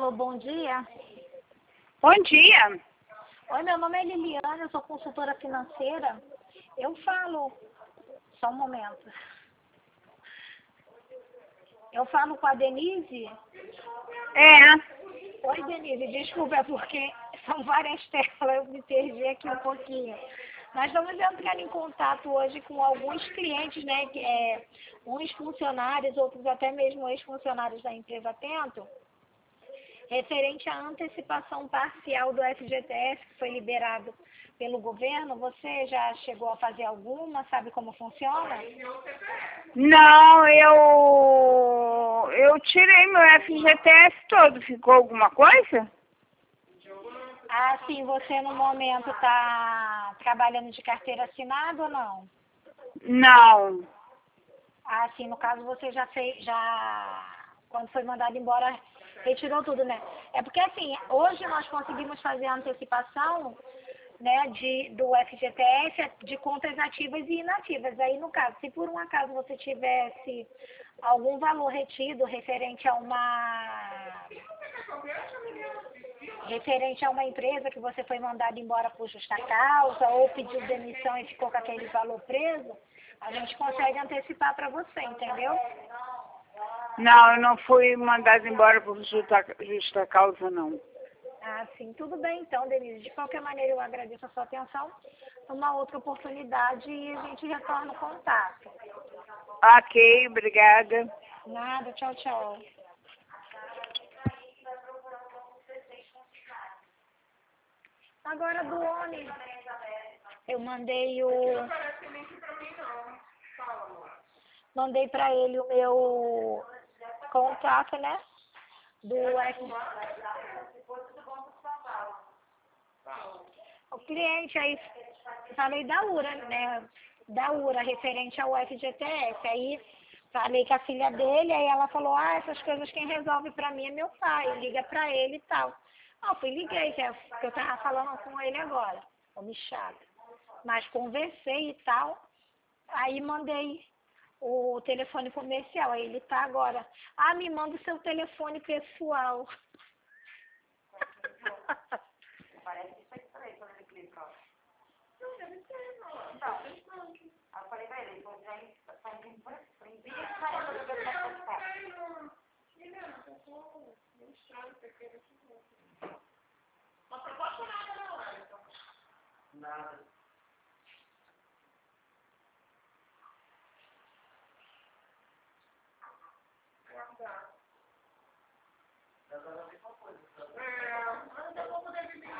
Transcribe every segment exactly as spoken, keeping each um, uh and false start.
Alô, bom dia. Bom dia. Oi, meu nome é Liliana, eu sou consultora financeira. Eu falo... Só um momento. Eu falo com a Denise? É. Oi, Denise, desculpa, é porque são várias telas, eu me perdi aqui um pouquinho. Nós estamos entrando em contato hoje com alguns clientes, né, que é, uns funcionários, outros até mesmo ex-funcionários da empresa Atento, referente à antecipação parcial do F G T S que foi liberado pelo governo. Você já chegou a fazer alguma? Sabe como funciona? Não, eu eu tirei meu F G T S todo. Ficou alguma coisa? Ah, sim, você no momento está trabalhando de carteira assinada ou não? Não. Ah, sim, no caso você já fez, já, quando foi mandado embora, retirou tudo, né? É porque assim, hoje nós conseguimos fazer a antecipação, né, de, do F G T S de contas ativas e inativas. Aí, no caso, se por um acaso você tivesse algum valor retido referente a uma referente a uma empresa que você foi mandado embora por justa causa ou pediu demissão e ficou com aquele valor preso, a gente consegue antecipar para você, entendeu? Não, eu não fui mandada embora por justa, justa causa, não. Ah, sim, tudo bem então, Denise. De qualquer maneira, eu agradeço a sua atenção. Numa outra oportunidade e a gente retorna o contato. Ok, obrigada. Nada, tchau, tchau. Agora do homem, eu mandei o... Mandei para ele o meu contato, né? Do F... O cliente aí, falei da U R A, né? Da U R A, referente ao F G T S. Aí falei com a filha dele, aí ela falou, ah, essas coisas quem resolve pra mim é meu pai, liga pra ele e tal. Ah, eu fui, liguei, que é o que eu tava falando com ele agora, homem chato. Mas conversei e tal, aí mandei o telefone comercial, aí ele tá agora. Ah, me manda o seu telefone pessoal. Parece que foi estranho quando ele clicou. Não, deve ser, não. Então, aí eu falei pra ele, ele falou, já está indo por envia e vai fazer o que ele vai Juliana, eu tô mostrando que aqui é uma proposta nada, não, Alisson. Nada. Guardar. Já tava a mesma coisa. É, ainda vou poder viver.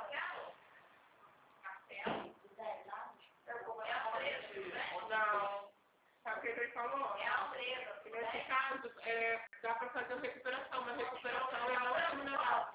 Não. Sabe o que ele falou? É a empresa. Nesse caso, é, dá para fazer uma recuperação, mas recuperação é a última negócio.